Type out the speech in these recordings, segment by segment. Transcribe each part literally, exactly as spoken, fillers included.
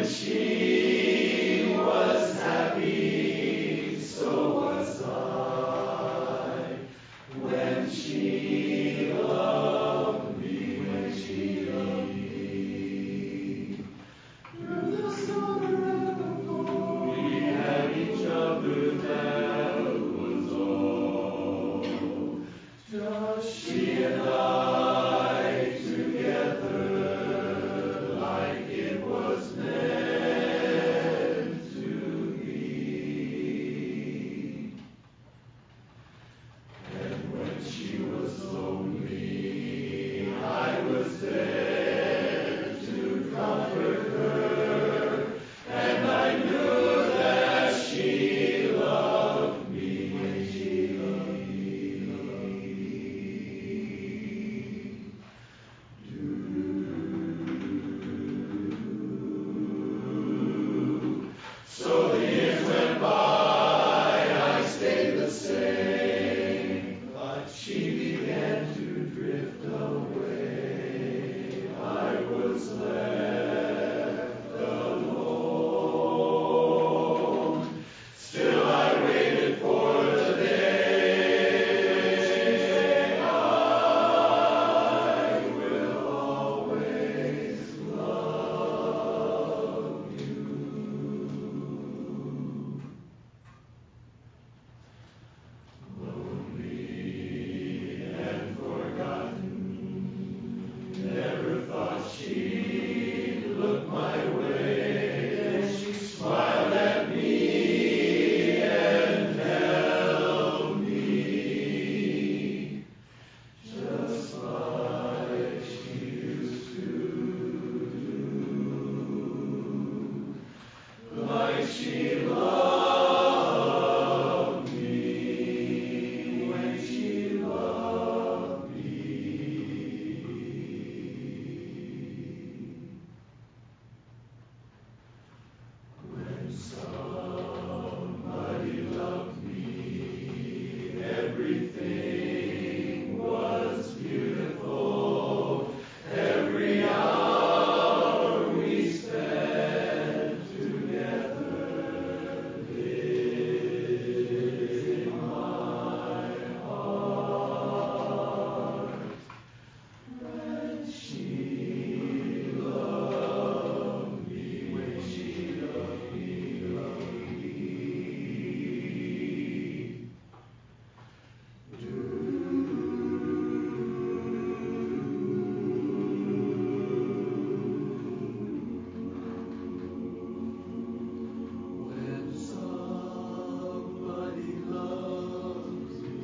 she was happy, so was I. When she loved me, when she loved me. Through the summer and the fall, we had each other, that was all. Just she and I together, like it was meant to be. And when she was lonely, I was there to comfort her, and I knew that she loved me, when she loved me, loved me. So the years went by, I stayed the same, but she began to drift away. I was left alone. Still I waited for the day I will always love you. Lonely and forgotten, never thought she'd look my way. And she smiled at me and held me, just like she used to do, like she loved me, when she loved me. When somebody loved me, everything was beautiful. Every hour we spent together lived in my heart. When she loved me, when she loved me, loved me. When somebody loves me.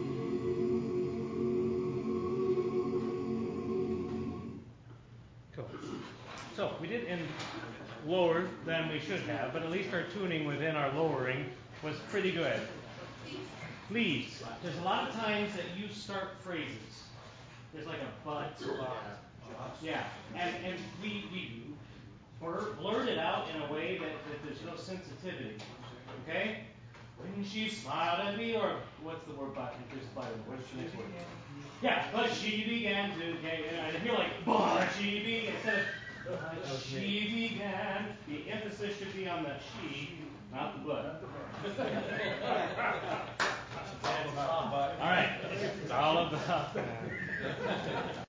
Cool. So we did end lower than we should have, but at least our tuning within our lowering was pretty good. Please. There's a lot of times that you start phrases. There's like a but. Uh, yeah. And and we we blur, blurt it out in a way that, that there's no sensitivity. Okay? When she smiled at me, or what's the word but? If there's a but in it, what's the next word? Yeah, but she began to, okay, and I feel like, but she began, instead of, but she began, the emphasis should be on the she, not the but. All right, it's all about that.